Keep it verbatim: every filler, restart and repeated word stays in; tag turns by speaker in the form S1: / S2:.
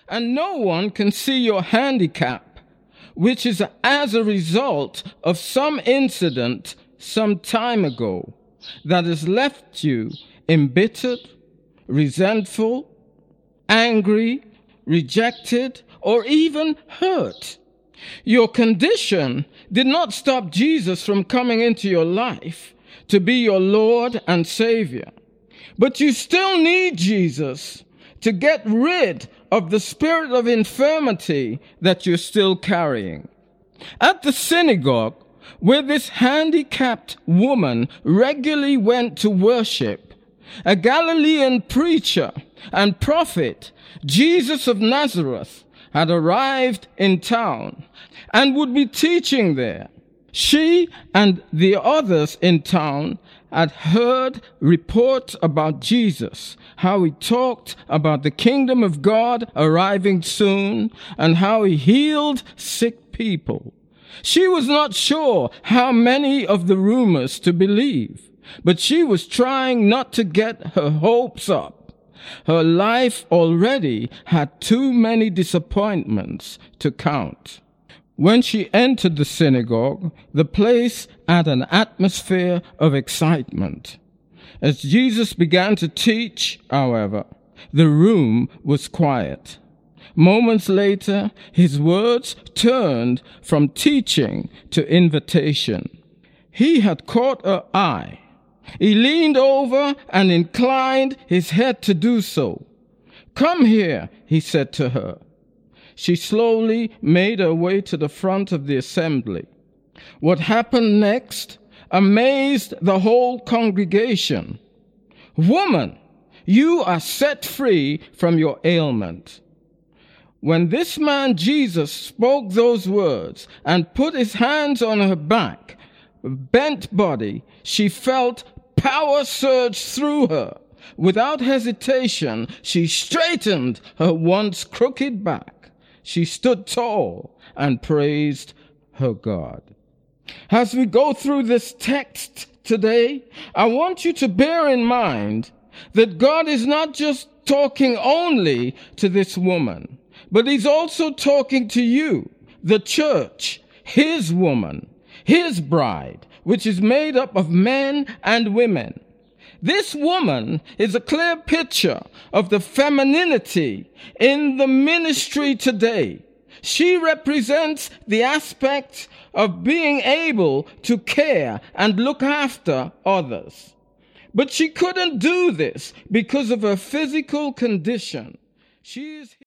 S1: and no one can see your handicap, which is as a result of some incident some time ago that has left you embittered, resentful, angry, rejected, or even hurt. Your condition did not stop Jesus from coming into your life to be your Lord and Savior, but you still need Jesus to get rid of the spirit of infirmity that you're still carrying. At the synagogue, where this handicapped woman regularly went to worship, a Galilean preacher and prophet, Jesus of Nazareth, had arrived in town and would be teaching there. She and the others in town had heard reports about Jesus, how he talked about the kingdom of God arriving soon, and how he healed sick people. She was not sure how many of the rumors to believe, but she was trying not to get her hopes up. Her life already had too many disappointments to count. When she entered the synagogue, the place had an atmosphere of excitement. As Jesus began to teach, however, the room was quiet. Moments later, his words turned from teaching to invitation. He had caught her eye. He leaned over and inclined his head to do so. "Come here," he said to her. She slowly made her way to the front of the assembly. What happened next amazed the whole congregation. "Woman, you are set free from your ailment." When this man Jesus spoke those words and put his hands on her back, bent body, she felt power surge through her. Without hesitation, she straightened her once crooked back. She stood tall and praised her God. As we go through this text today, I want you to bear in mind that God is not just talking only to this woman, but he's also talking to you, the church, his woman, his bride, which is made up of men and women. This woman is a clear picture of the femininity in the ministry today. She represents the aspect of being able to care and look after others. But she couldn't do this because of her physical condition. She is